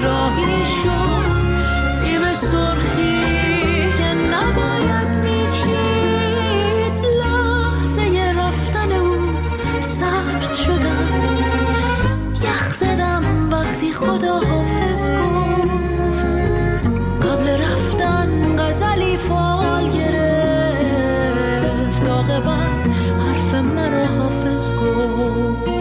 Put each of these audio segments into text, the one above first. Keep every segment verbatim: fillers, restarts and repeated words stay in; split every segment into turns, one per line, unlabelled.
بیراهی شد، سیب سرخی که نباید میچید. لحظه رفتن او سرد شدم، یخ زدم وقتی خدا حافظ گفت. قبل رفتن غزلی فال گرفت، عاقبت حرف مرا حافظ گفت.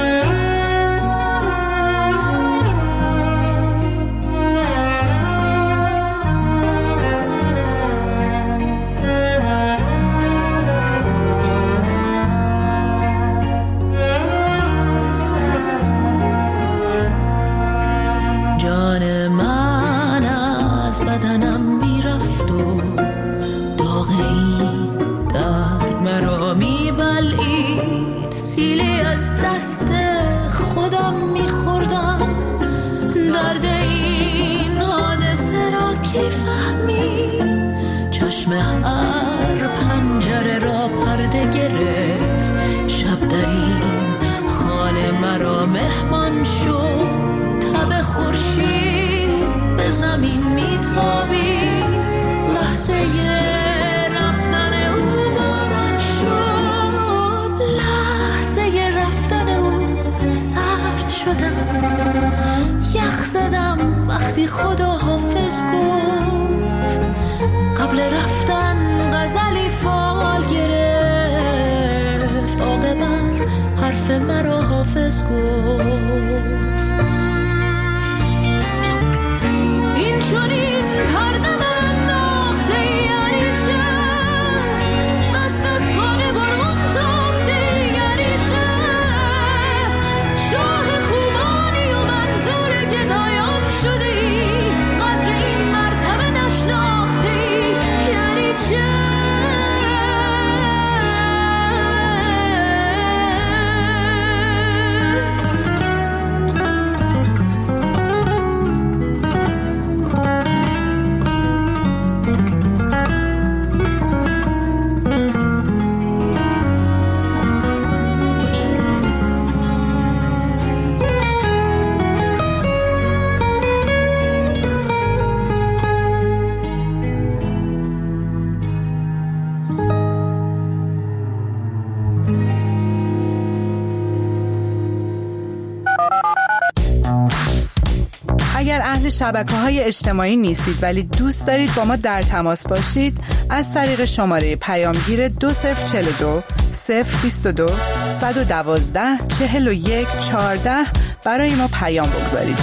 جان من از بدنم میرفت و داغ این درد مرا میبلید. سیلی از دست خودم میخوردم، درد این حادثه را کی فهمید. چشم هر پنجره را پرده گرفت، شب در این خانه مرا مهمان شد. تب خورشید به زمین میتابید، لحظه رفتن او باران شد. لحظه رفتن او سرد شدم، یخ زدم وقتی خدا حافظ گفت. قبل رفتن غزلی فال گرفت، عاقبت حرف مرا حافظ گفت. این چون این پرده انداخته یعنی چه؟ مست از خانه برون تاخته یعنی چه؟ شاه خوبانی و منظور گدایان شدی، قدر این مرتبه نشناختی یعنی چه؟
اگر اهل شبکه‌های اجتماعی نیستید ولی دوست دارید با ما در تماس باشید، از طریق شماره پیامگیر دو صفر چهل و دو صفر بیست و دو صد و دوازده چهل و یک چهارده برای ما پیام بگذارید.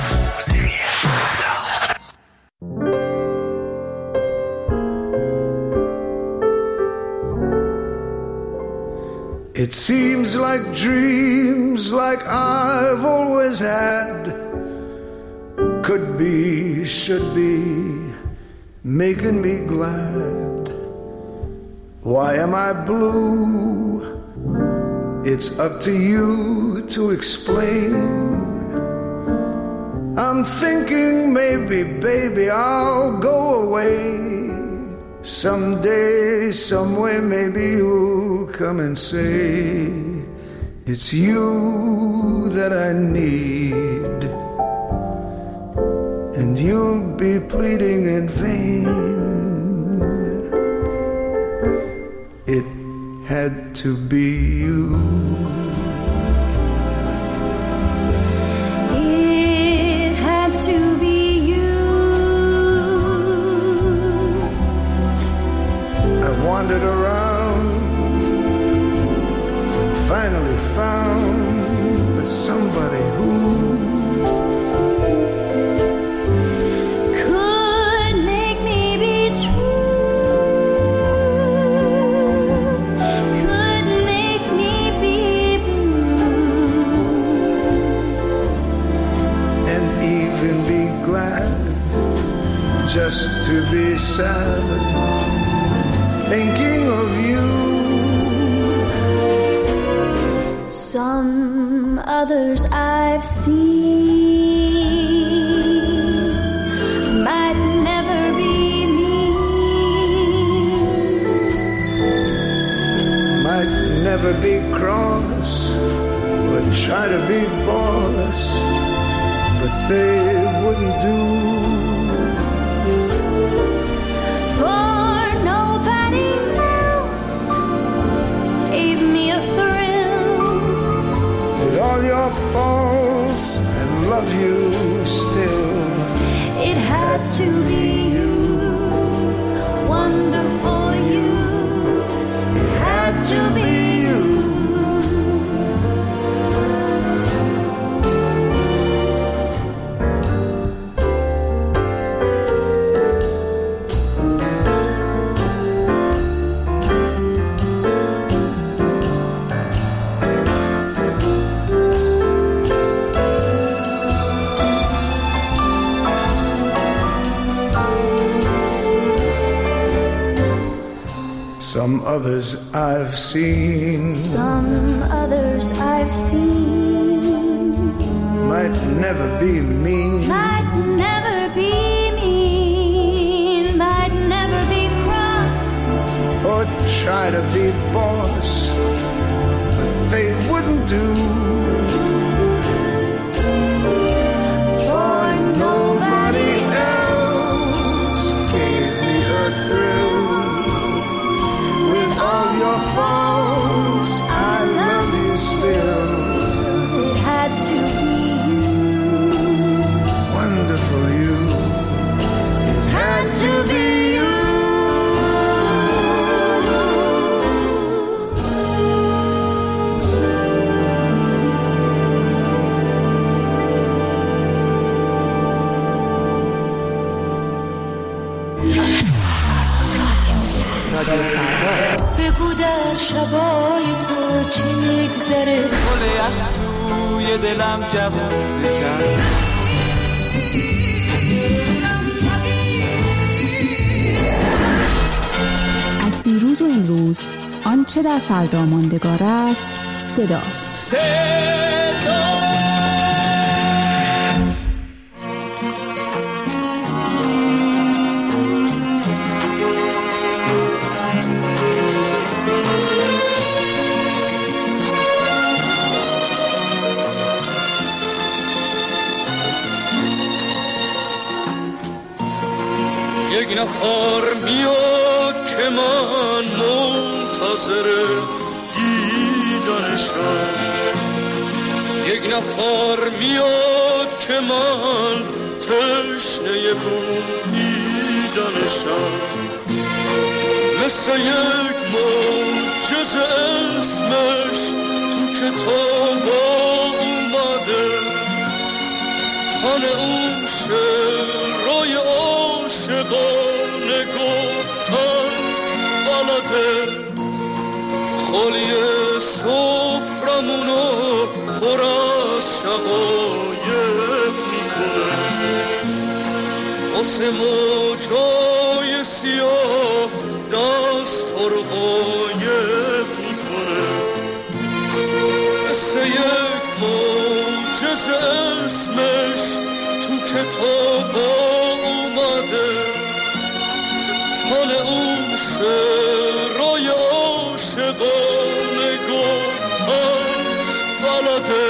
It seems like dreams like I've always had could be, should be, making me glad. Why am I blue? It's up to you to explain. I'm thinking maybe, baby, I'll go away. Someday, somewhere, maybe you'll come and say it's you that I need. And you'll be pleading in vain. It had to be you.
It had to be you.
I wandered around, finally found the somebody who just to be sad, thinking of you.
Some others I've seen might never be me,
might never be cross, but try to be boss. but they wouldn't do.
For nobody else gave me a thrill.
With all your faults, I love you still.
It had to be you, wonderful you. It had to be you.
Some others I've seen,
Some others I've seen
might never be mean,
might never be mean, might never be cross,
or try to be boss, but they wouldn't do.
for
Nobody else gave me a thrill. With all your faults, I love you still.
it had to be you,
Wonderful you. It had to be you.
بگو در شبای تو چی میگذره،
گل یخ توی دلم جوون کرد.
از دیروز و امروز آنچه در فردا ماندگار است صداست.
یک نفر میاد که من منتظر دیدنشم، یک نفر میاد که من تشنه بودیدنشم، مثل یک معجزه اسمش تو کتاب اومده، تن اون شعرهای عاشقانه گفتن بلده، خالی سفرمونو پر از شقایق میکنه، واسه موجای سیاه دست رو قایق میکنه، مثل یک معجزه اسمش تو کتاب اومده، حال اون شعرهای عاشقانه گفتن بلده.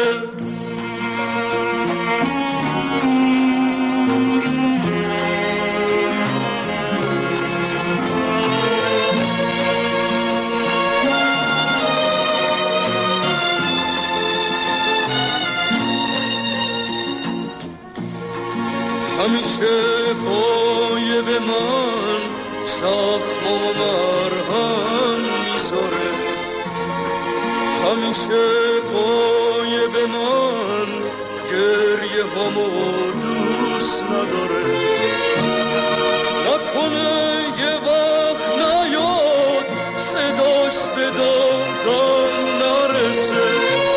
همیشه قایب من زخم و مرهم میذاره، همیشه قایب من گریه همو دوست نداره، نکنه یه وقت نیاد صداش به دادم نرسه،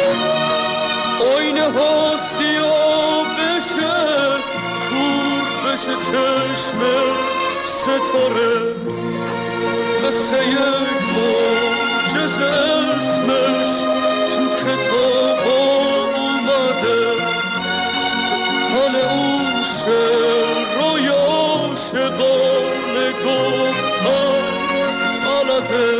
آینه ها سیاه بشه کور بشه چشم ستاره، مثل یک معجزه اسمش تو کتاب اومده، حال اون شعرهای عاشقانه گفتن بلده.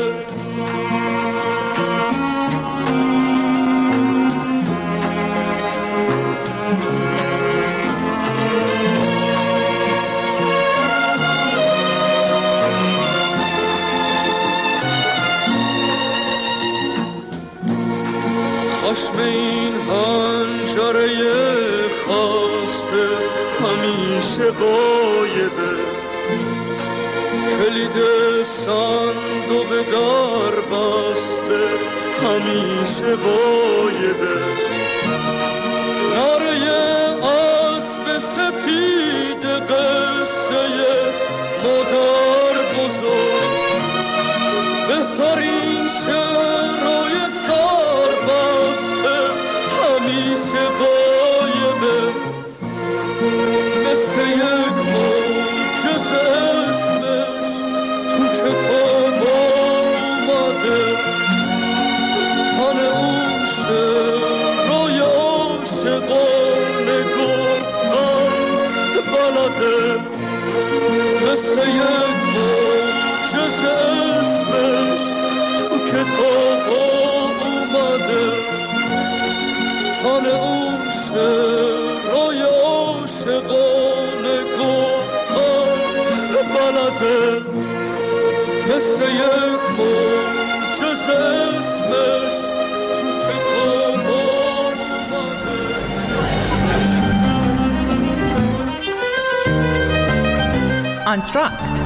چشم این هنجره خواسته همیشه غایبه، کلید صندوق در بسته همیشه غایبه، نره اسب سپید قصه مادر بزرگ، بهترین شعرهای سر بسته همیشه غایبه، مثل یک معجزه اسمش تو کتاب اومده، تن اون شعرهای عاشقانه گفتن بلده، مثل یک معجزه اسمش تو کتاب اومده، تن اون شعرهای عاشقانه گفتن بلده، مثل یک معجزه اسمش تو کتاب اومده.
آنتراکت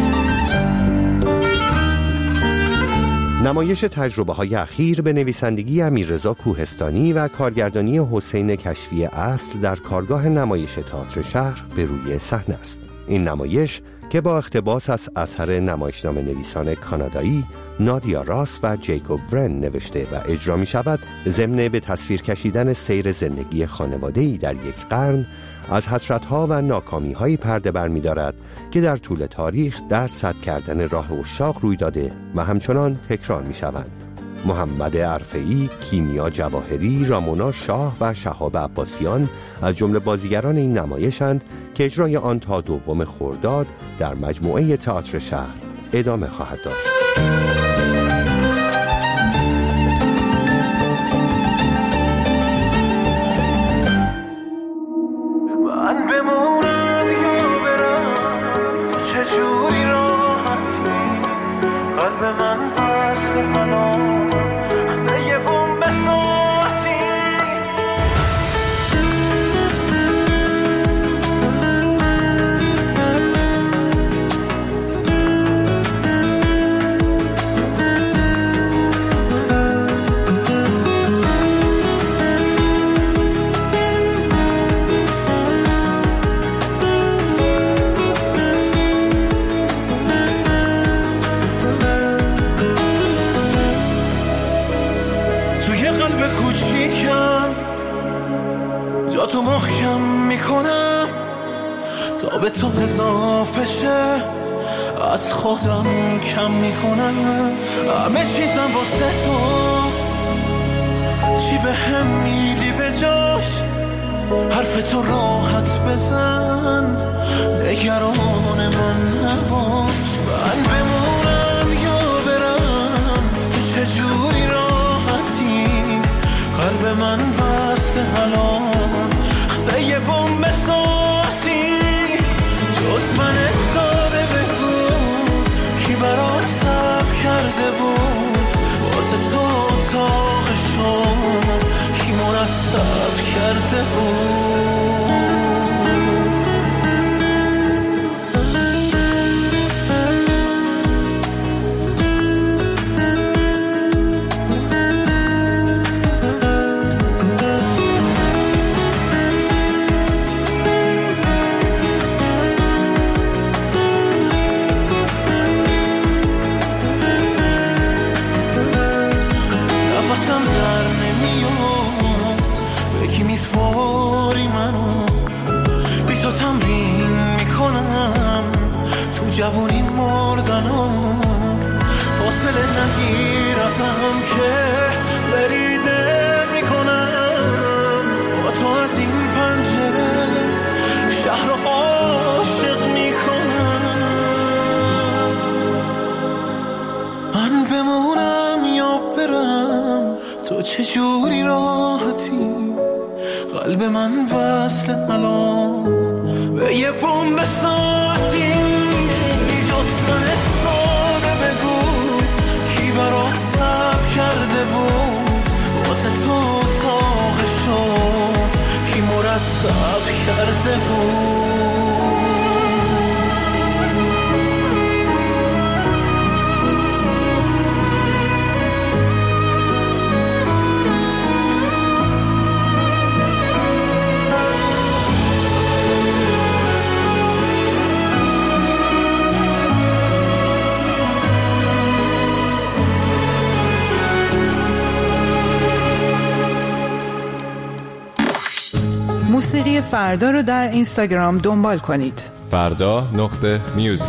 نمایش تجربه‌های اخیر به نویسندگی امیررضا کوهستانی و کارگردانی حسین کشفی اصل در کارگاه نمایش تئاتر شهر به روی صحنه است. این نمایش که با اقتباس از اثر نمایشنامه نویسان کانادایی نادیا راس و جیکوب ورن نوشته و اجرا می شود، ضمن به تصویر کشیدن سیر زندگی خانواده‌ای در یک قرن از حسرت‌ها و ناکامی‌هایی پرده برمی‌دارد که در طول تاریخ در سد کردن راه عشاق روی داده و همچنان تکرار می‌شوند. محمد عرفه‌ای، کیمیا جواهری، رامونا شاه و شهاب عباسیان از جمله بازیگران این نمایشند که اجرای آن تا دوم خرداد در مجموعه تئاتر شهر ادامه خواهد داشت.
من بمونم یا برم، چجوری راحتی قلب من وصل منو به یه بوم ساعتی. تو محکم میکنم تا به تو اضافه شه، از خودم کم میکنم همه چیزم واسه تو، چی به هم میدی به جاش، حرف تو راحت بزن، نگران من نباش. من بمونم یا برم، تو چجوری راحتی قلب من واسه الان به یه بوم ساعتی. جز من ساده بگو کی برات صبر کرده بود، واسه تو اتاق شام کی مرتب کرده بود. جوونی مردنم فاصله نگیر ازم که بریده میکنم، با تو از این پنجره شهر رو عاشق میکنم. من بمونم یا برم، تو چجوری راحتی قلب من وصل الان به یه بوم ساعتی. من ساده بگو کی برات صبر کرده بود، واسه تو صبر کرده بود.
موسیقی فردا رو در اینستاگرام دنبال کنید.
فردا نقطه میوزیک.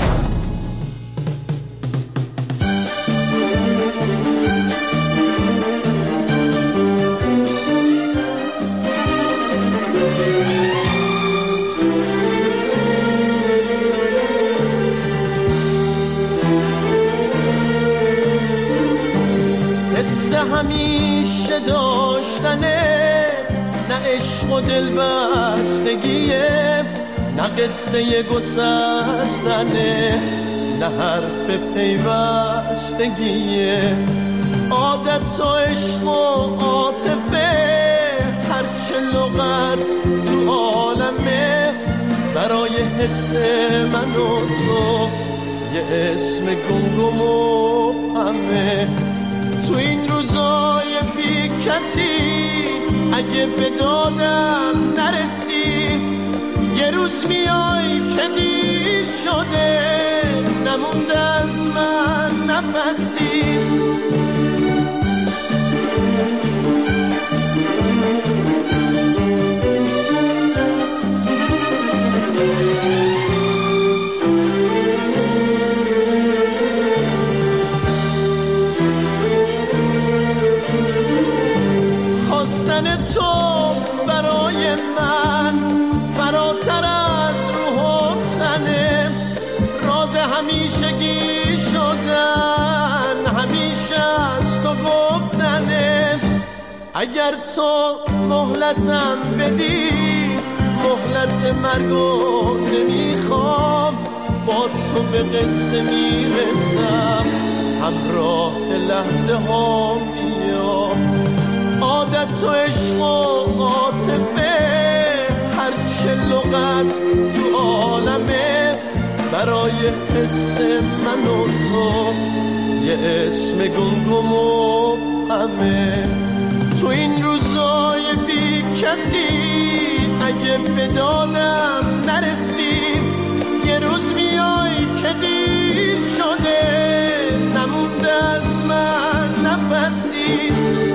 حس همیشه داشتنه، نه عشق و دل بستگیه، نه قصه گسستنه، نه حرف پیوستگیه. عادت و عشق و عاطفه، هرچه لغت تو عالمه، برای حس من و تو یه اسم گمگم و همه. تو این روزای بی کسی اگه به دادم نرسی، یه روز میای که دیر شده، نمونده از من نفسی. خواستن تو برای من فراتر از روح و تنه، راز همیشگی شدن، همیشه از تو گفتنه. اگر تو مهلتم بدی، مهلت مرگو نمیخوام، با تو به قصه میرسم، همراه لحظه ها میام. عادت و عشق و عاطفه، هرچه لغت تو عالمه، برای حس من و تو یه اسم گمگم و همه. تو این روزای بی کسی اگه به دادم نرسی، یه روز میای که دیر شده، نمونده از من نفسی.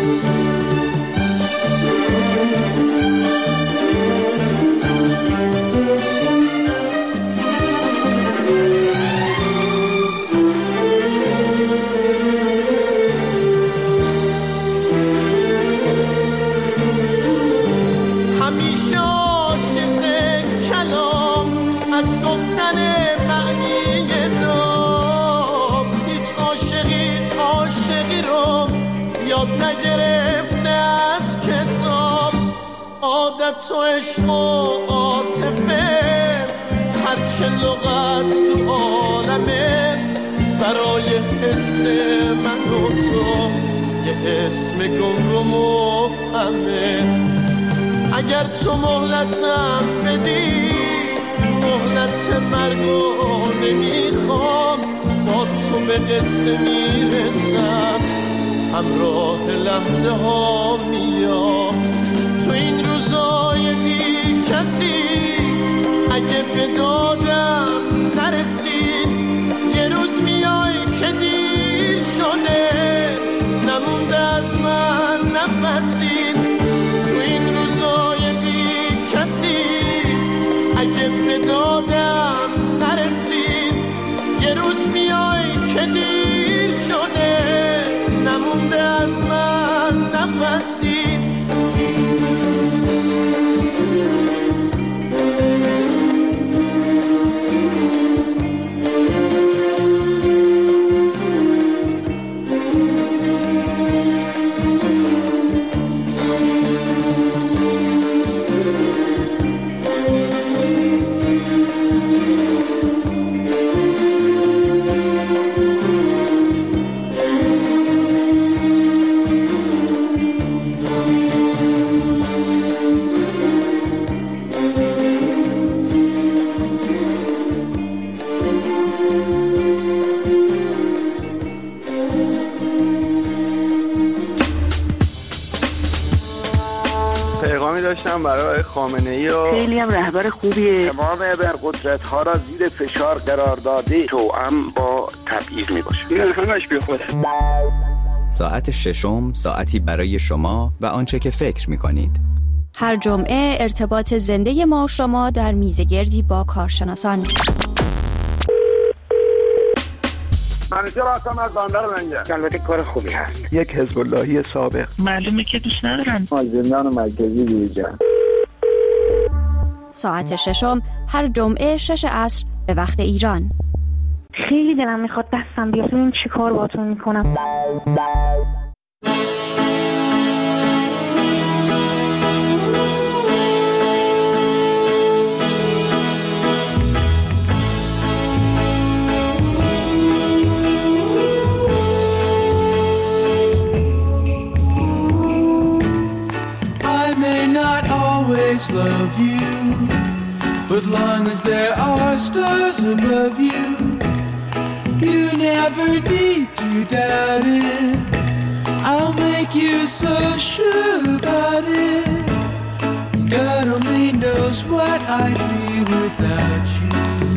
همیشه عاجز کلام از گفتن معنی نام، هیچ عاشقی عاشقی رو یاد نگرفته از کتاب. عادت و عشق و عاطفه، هرچه لغت تو عالمه، برای حس من و تو یه اسم گمگم و همه. اگر تو مهلتم بدی، مهلت مرگو نمیخوام، با تو به قصه میرسم، همراه لحظه ها میام. تو این روزای بی کسی اگه به دادم نرسی، یه روز میای که دیر شده، نمونده از من نفسی. تو این روزای بی کسی اگه به دادم نرسی، یه روز میای که دیر شده، نمونده از من نفسی.
داشتم برای خامنه‌ای و
خیلی هم رهبر خوبیه.
تمام ابرقدرت ها را زیر فشار قرار داده توأم با تبعیض میباشه. این همش بی خوده.
ساعت ششم، ساعتی برای شما و آنچه که فکر میکنید.
هر جمعه ارتباط زنده ما و شما در میزگردی با کارشناسان.
منیجر هستم از بندر منجر. البته کار خوبی هست. یک حزب اللهی سابق.
معلومه که دوست ندارن.
از زندان مرکزی بیرون.
ساعت ششم هر جمعه شش عصر به وقت ایران.
خیلی دلم میخواد دستم بیاد ببینم چی کار باهاتون میکنم.
Love you, but long as there are stars above you, you never need to doubt it. I'll make you so sure about it. God only knows what I'd be without you.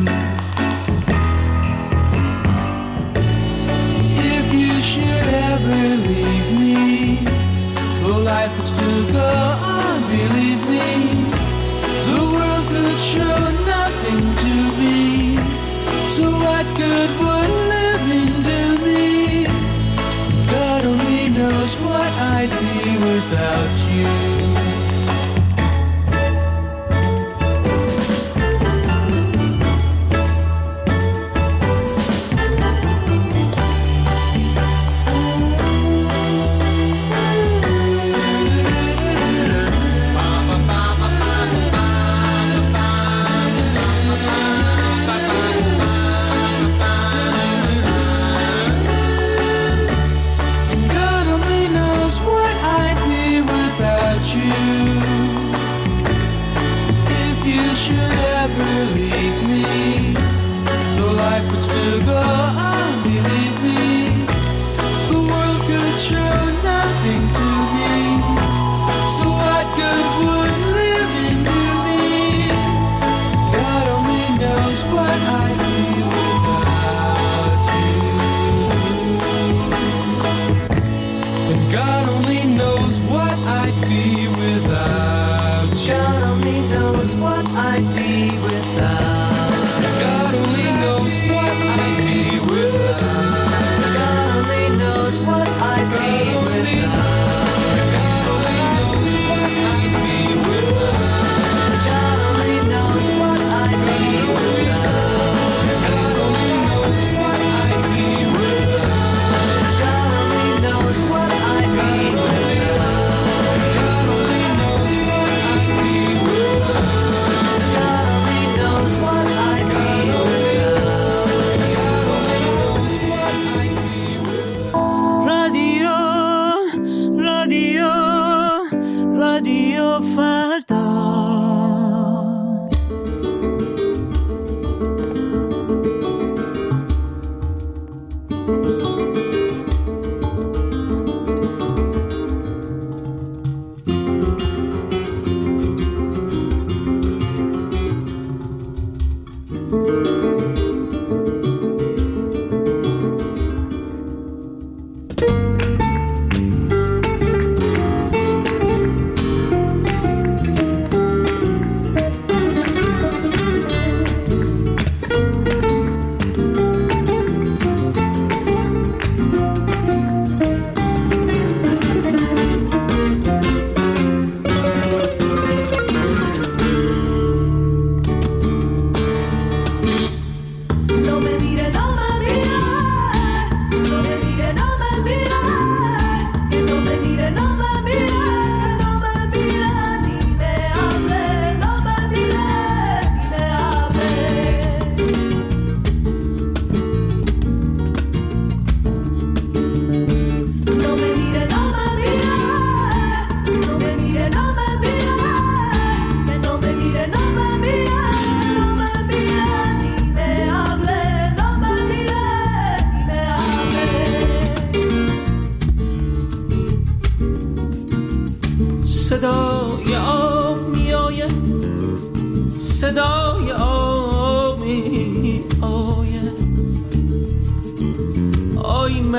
If you should ever leave me, well, life would still go on, believe me. The world could show nothing to me, so what good would living do me? God only knows what I'd be without you.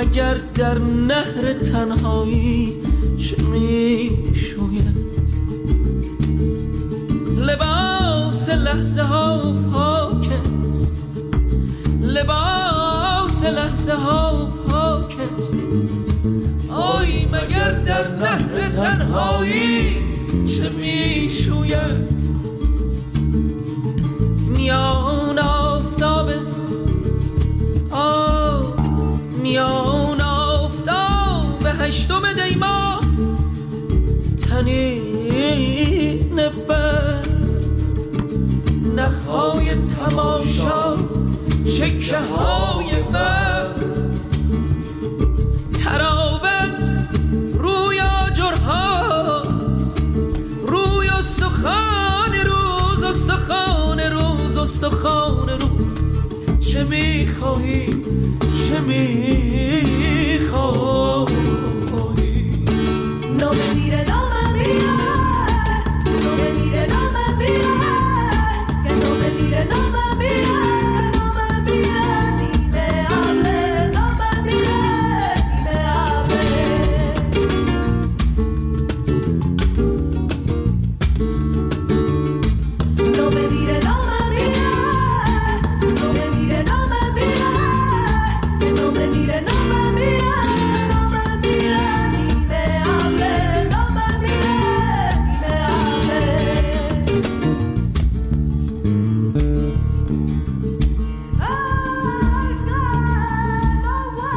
مگر در نهر تنهایی چه می شوید؟ لباس لحظه ها پاک است، لباس لحظه ها پاک است. آی مگر در نهر تنهایی چه می شوید؟ میان آفتاب آه میان آفتاب هشتم دی ماه تنین بر نخهای تماشا چکه های بر تراوت روی آجرهاست، روی استخوان روز استخوان روز استخوان روز. چه میخواهی چه میخواهی؟
No me mire, no me mire, no me mire, no me mire, que no me mire, no me mire, no me mire, ni me hable, no me mire, ni me hable. No me mire, no me mire, no me mire, no me mire, que no me mire, no me mire, no me mire, ni me hable, no me mire, ni me hable. Ay, God, no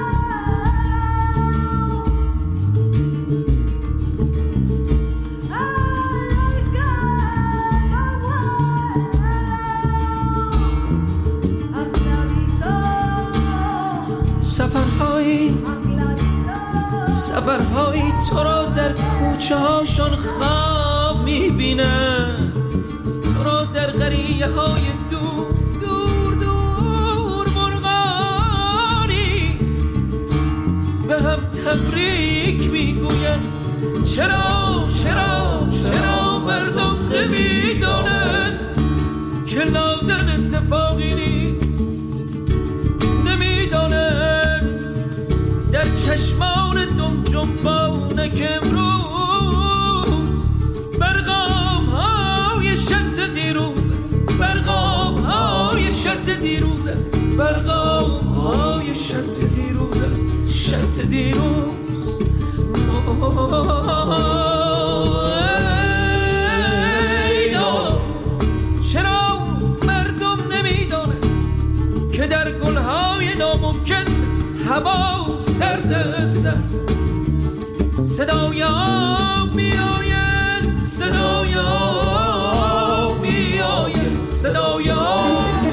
سفرهایی سفرهایی تو را در کوچه هاشون خواب میبینن، تو را در قریه های دور دور دور مرغانی به هم تبریک میگوین. چرا چرا چرا مردم نمیدانن که لادن اتفاقی نیست؟ نمیدانن در چشمان دم جنبانه که امروز برغام های شط دیروز برغام های شط دیروز است برغام های شط دیروز است شط دیروز. چرا مردم نمیدانن که در گلهای ناممکن هوا سرد است؟ صدایا میآید صدایا میآید صدایا.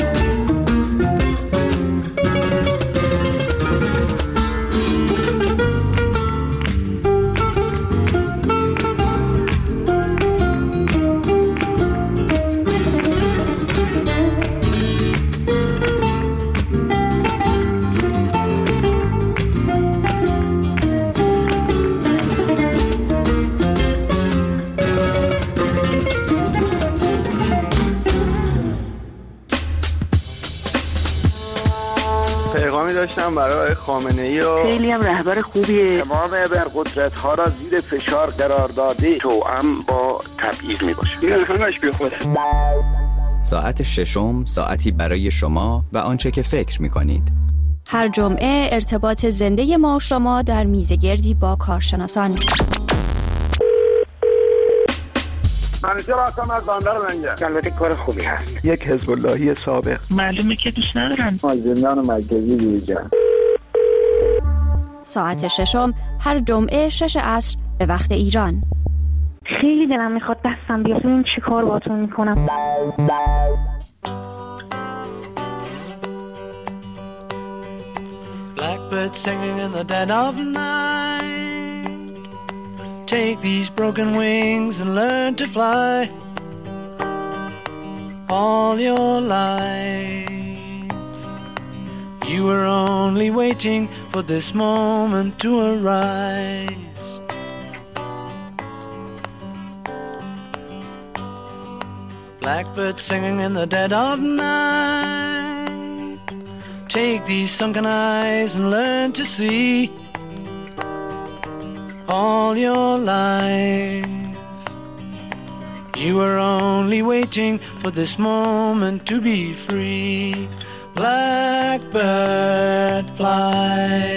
پیغامی داشتم برای خامنه‌ای و
خیلی هم رهبر خوبیه.
تمام ابرقدرت ها را زیر فشار قرار داده توأم با تبعیض می باشه. این همش بی خوده.
ساعت ششم ساعتی برای شما و آنچه که فکر می کنید.
هر جمعه ارتباط زنده ما و شما در میزگردی با کارشناسان.
منیجر هستم از بندر منجر. البته کار خوبی هست.
یک حزب اللهی سابق.
معلومه که دوست ندارن.
از زندان مرکزی بیرون.
ساعت ششم هر جمعه شش عصر به وقت ایران.
خیلی دلم میخواد دستم بیاد ببین چی کار باهاتون میکنم.
Blackbird singing in the dead of night. Take these broken wings and learn to fly. All your life you were only waiting for this moment to arise. Blackbird singing in the dead of night. Take these sunken eyes and learn to see. All your life you were only waiting for this moment to be free. Blackbird fly,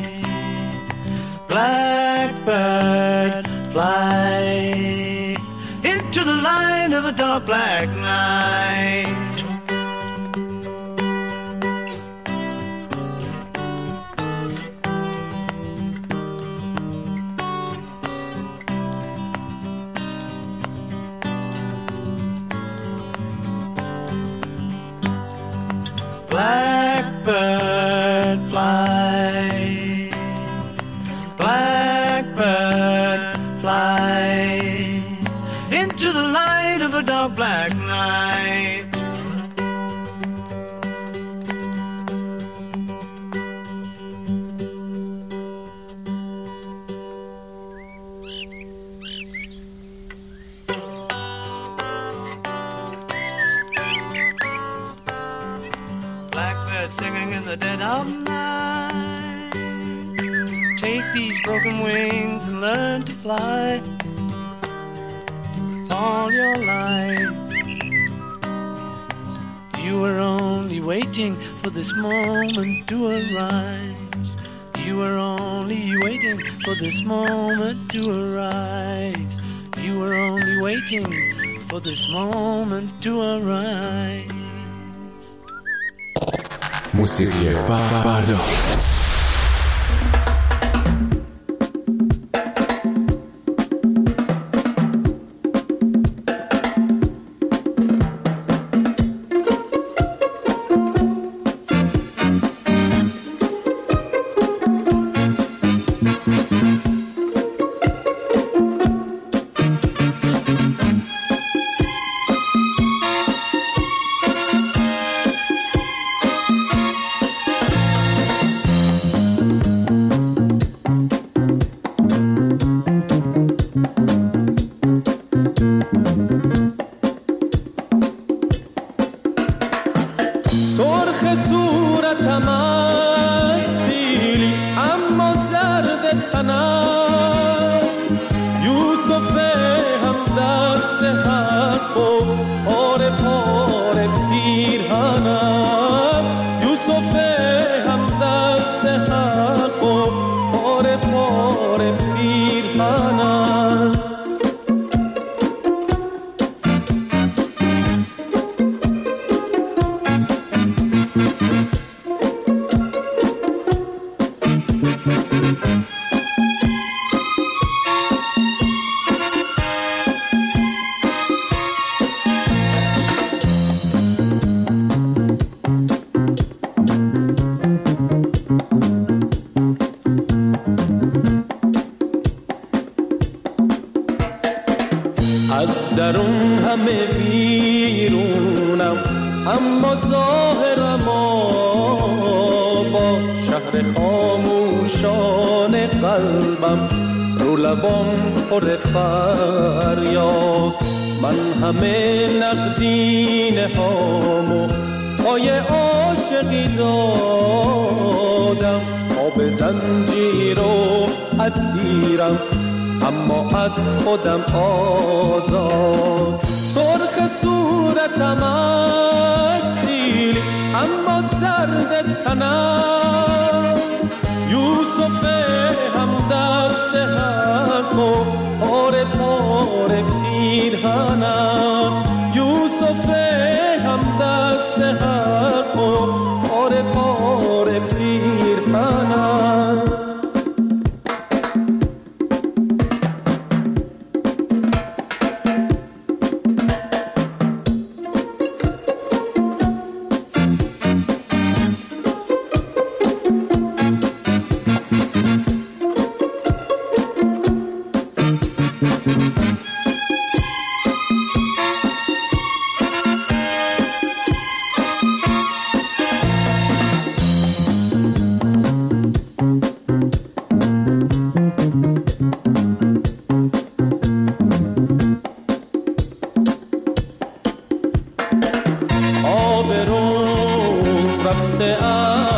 blackbird fly into the light of a dark black night. Blackbird fly, blackbird fly into the light of a dark black night. Singing in the dead of night. Take these broken wings and learn to fly. All your life you were only waiting for this moment to arise. You were only waiting for this moment to arise. You were only waiting for this moment to arise.
موسیقی فردا.
از درون همه بیرونم، اما ظاهرم با شهر خاموشان قلبم، رو لبام پر فریاد. من همه نقدینه هامو پای عاشقی دادم، آب زنجیر و اسیرم اما از خودم آزاد. سرخ صورتم اصیل اما زرد تنم، یوسف هم دست حق و پاره پاره پیرهنم، یوسف هم دست حق و پاره پاره پیرهنم. آبرو رفته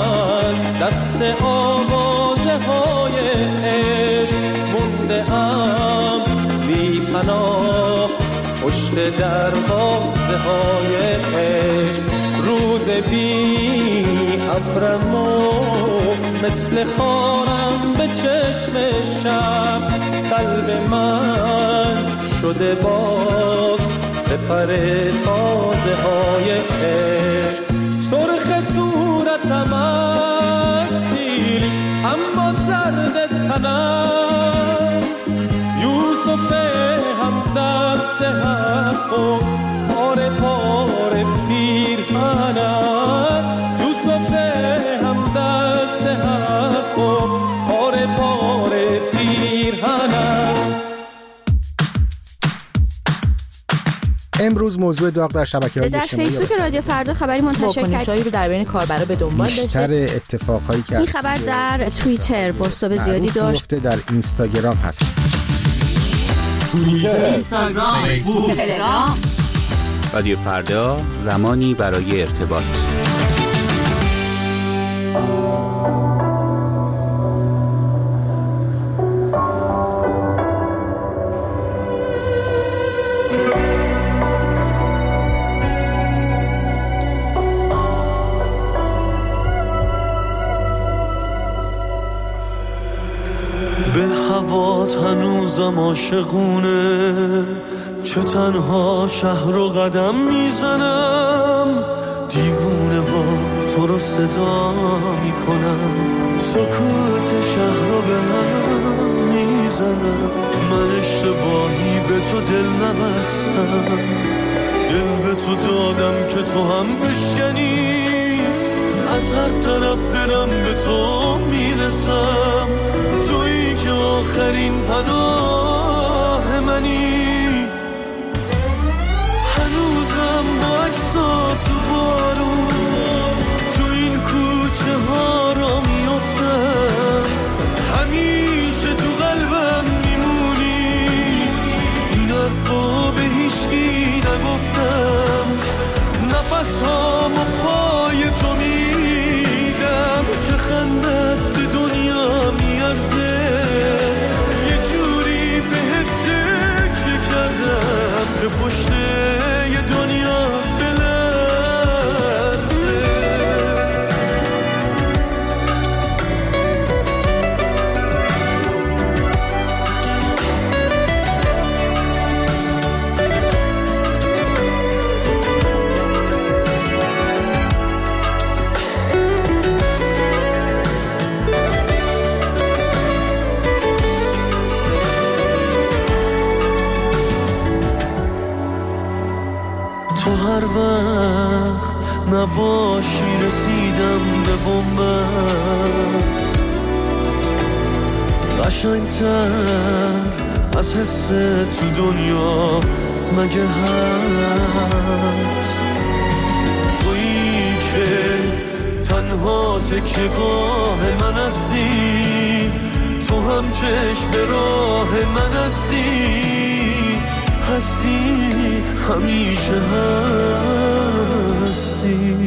پناه پشت دروازه های عشق. روز بی ابرم و مثل خارم به چشم شب، قلب من شده باز سپر تازه های عشق. سرخ صورتم سیلی اما زرد تنم، یوسف هم دست حق و پاره پاره پیرهنم، یوسف هم دست حق و پاره پاره پیرهنم.
امروز موضوع داغ در شبکه‌های اجتماعی
در فیسبوک رادیو فردا خبری منتشر کرد.
واکنش‌هایی رو در بین کاربرا به دنبال داشته.
بیشتر اتفاقایی که
این خبر در توییتر بازتاب زیادی داشت.
در اینستاگرام هست.
توییتر، اینستاگرام، فیسبوک، تلگرام.
رادیو فردا، زمانی برای ارتباط.
هنوزم عاشقونه، چه تنها شهر و قدم میزنم، دیوونه با تو رو صدا میکنم، سکوت شهر رو به هم میزنم. من اشتباهی به تو دل نبستم، دل به تو دادم که تو هم بشکنی، از هر طرف برم به تو میرسم، تویی که آخرین پناه منی. هنوزم با عکسات تو بارون تو این کوچه ها را میافتم، همیشه تو قلبم میمونی، این حرفا به هیچکی نگفتم، نفس هام و پای تو میدم که خندت به دنیا میارزه، یه جوری بهت تکیه کردم که پشت یه دنیا هر وقت نباشی رسیدم به بنبست، قشنگتر از حس تو دنیا مگه هست، تویی که تنها تکیه‌گاه من هستی، تو هم چشم به راه من هستی، هستی همیشه هستی.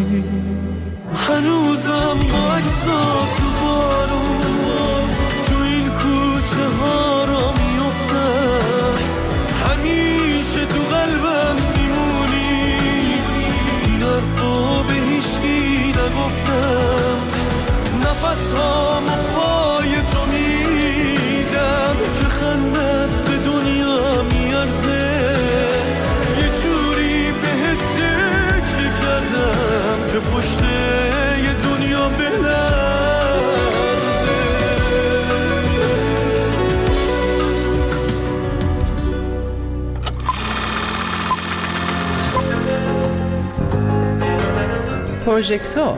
هنوزم با عکسات تو بارون تو این کوچه ها را میافتم، همیشه تو قلبم میمونی، این حرفا به هیچکی نگفتم، نفس هام و پای تو میدم که خندت به دنیا میارزه، که پشت یه دنیا بلرزه.
پروژکتور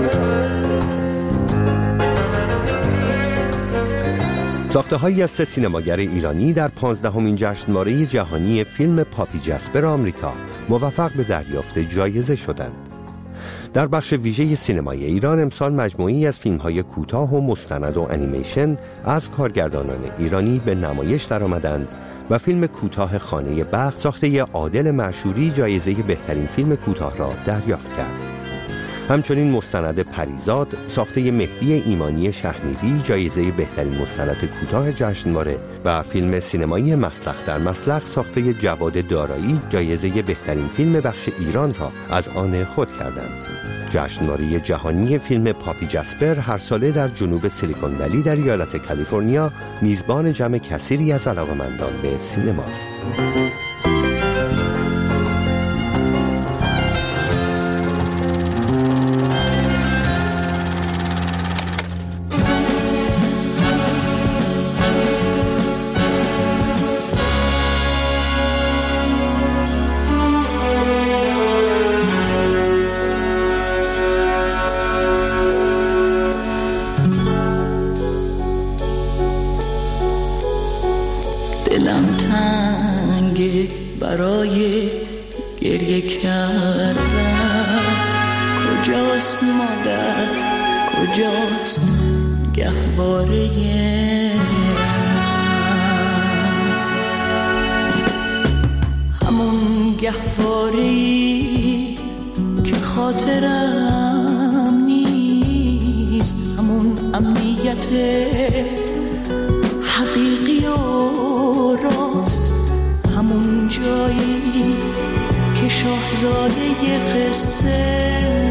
ساخته‌هایی از سه سینماگر ایرانی در پانزدهمین جشنواره جهانی فیلم پاپی جسپر آمریکا موفق به دریافت جایزه شدند. در بخش ویژه سینمای ایران امسال مجموعی از فیلم‌های کوتاه و مستند و انیمیشن از کارگردانان ایرانی به نمایش درآمدند و فیلم کوتاه خانه بخت ساخته عادل معشوری جایزه بهترین فیلم کوتاه را دریافت کرد. همچنین مستند پریزاد ساخته مهدی ایمانی شهمیری جایزه بهترین مستند کوتاه جشنواره و فیلم سینمایی مسلخ در مسلخ ساخته جواد دارایی جایزه بهترین فیلم بخش ایران را از آن خود کردند. جشنواره جهانی فیلم پاپی جاسپر هر ساله در جنوب سیلیکون ولی در ایالت کالیفرنیا میزبان جمع کثیری از علاقه‌مندان به سینماست.
دلم تنگه برای گریه کردن، کجاست مادر، کجاست گهواره همون گهواری که خاطرم نیست، همون امنیت حقیقی و راست، همون جایی که شاهزاده قصه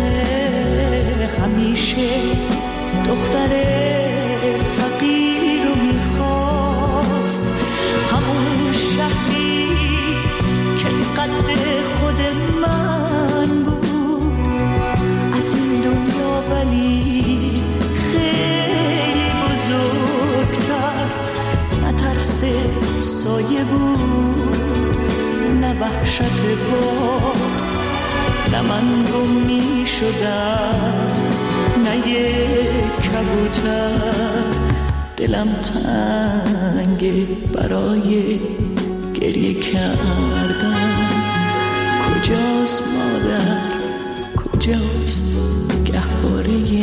همیشه دختر فقیر رو میخواست، همون شهری که قد خود من بود از این دنیا، ولی خیلی بزرگتر، نه ترس سایه بود نه وحشت باد، نه من گم می شدم نه یک کبوتر. دلم تنگه برای گریه کردن، کجاست مادر، کجاست گهواره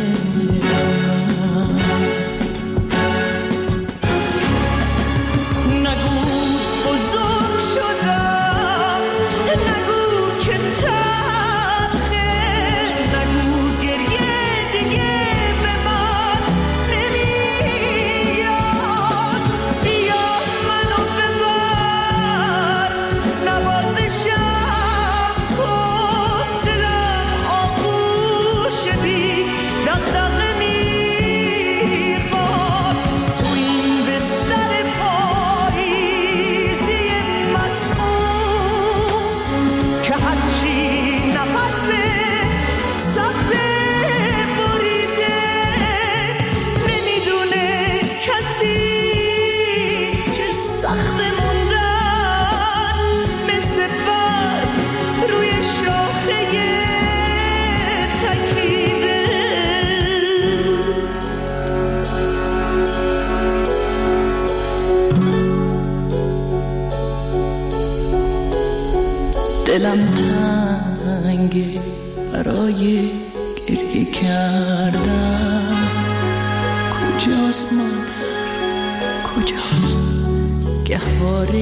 دلم تنگه برای گریه کردن، کجاست مادر، کجاست گهواره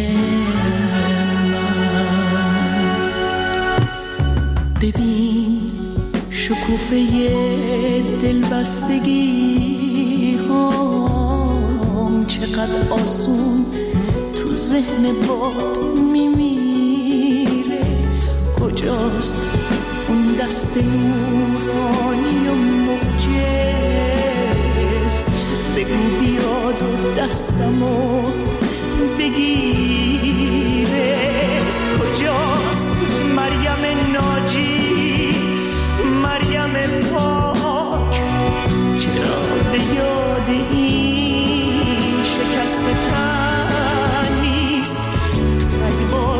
من. ببین شکوفه دلبستگی هم چقدر آسون تو ذهن باد میمیره، کجاست اون دست نورانی و معجز، بگو بیاد و دستمو بگیره، کجاست مریم ناجی، مریم پاک، چرا به یاد این شکست تن نیست، تو رگبار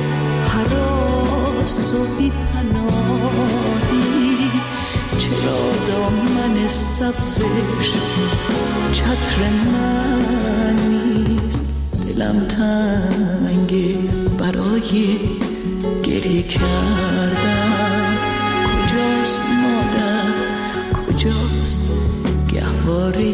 حراس و بی پناهی، چرا دامن سبزش چتر من نیست. دلم تنگه برای گریه کردن، کجاست مادر، کجاست گهواره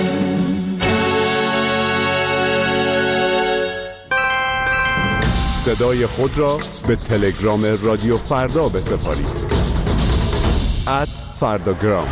صدای
صدای خود را به تلگرام رادیو فردا بسپارید. ات فرداگرام.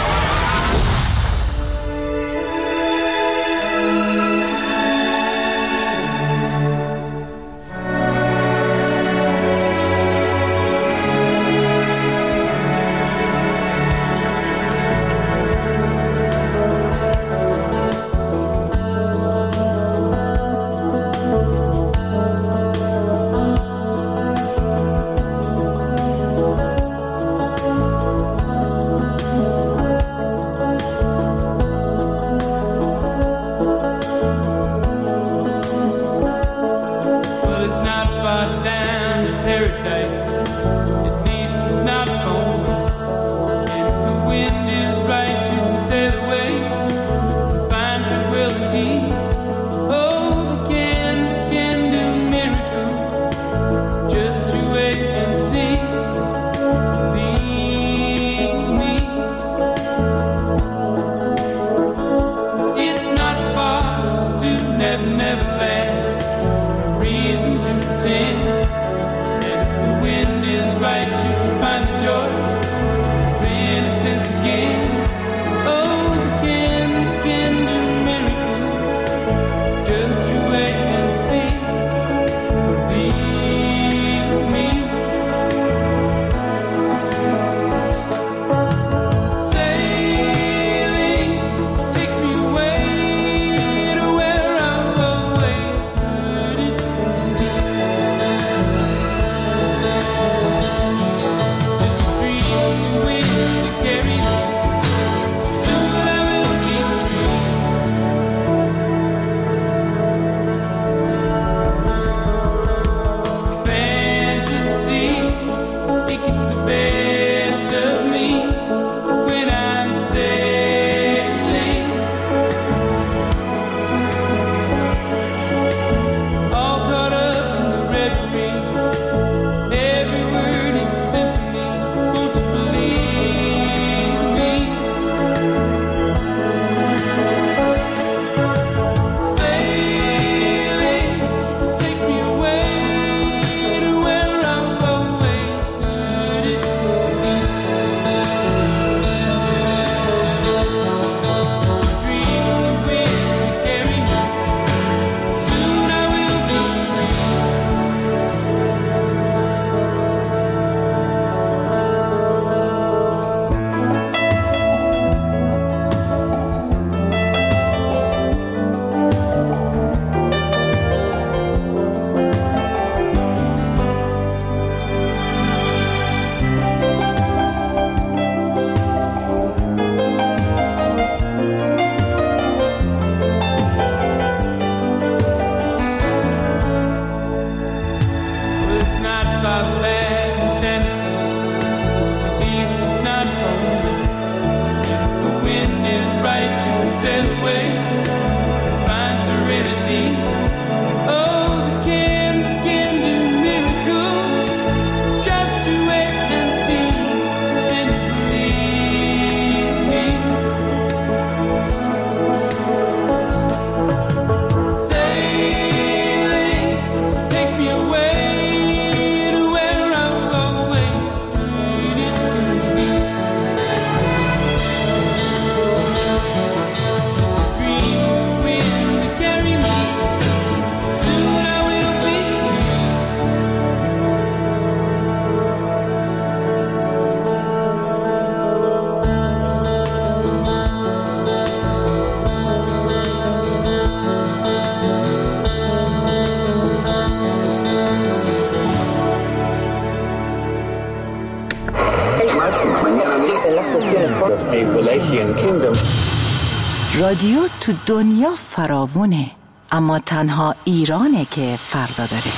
رادیو تو دنیا فراوونه، اما تنها ایرانه که فردا داره.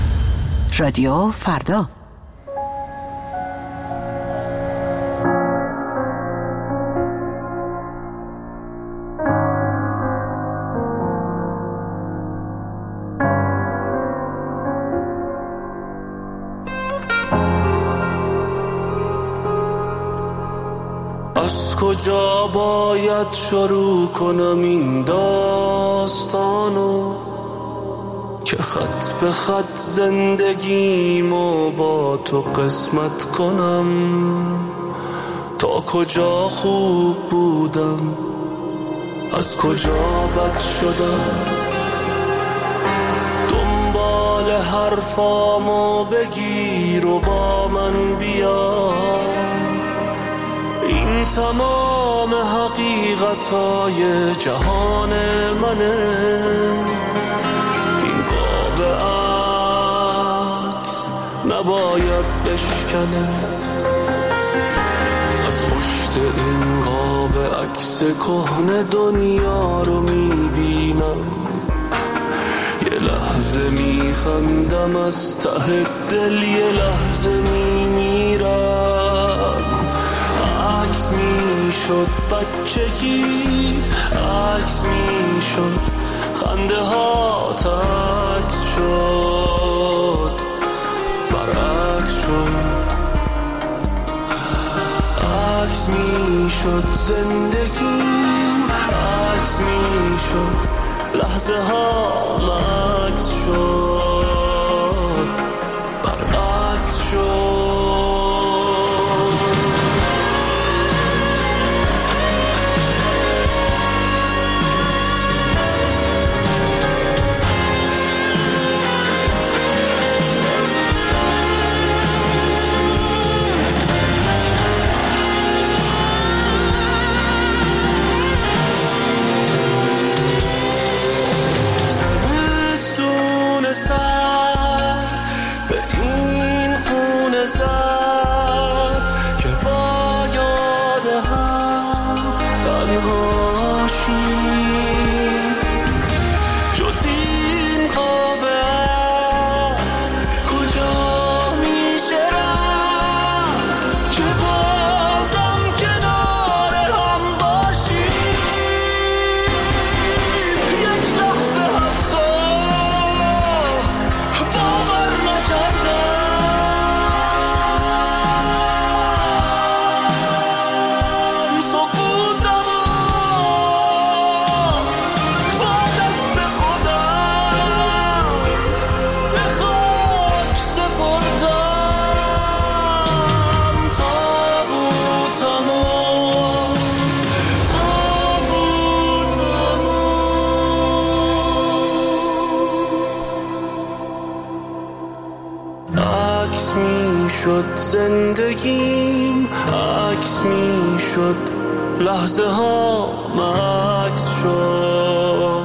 رادیو فردا.
از کجا باید شروع کنم این داستانو که خط به خط زندگیمو با تو قسمت کنم. تا کجا خوب بودم، از کجا بد شدم، دنبال حرفامو بگیر و با من بیا. این تمام حقیقتای جهان منه، این قاب عکس نباید بشکنه. از پشت این قاب عکس کهنه دنیا رو میبینم، یه لحظه میخندم از ته دل، یه لحظه میمیرم. عکس میشد بچگیت، عکس میشد خنده ها، عکس شد برعکس شد. عکس میشد زندگیم، عکس میشد لحظه ها، عکس شد برعکس شد. عکس میشد زندگیم، عکس میشد لحظه ها، عکس شد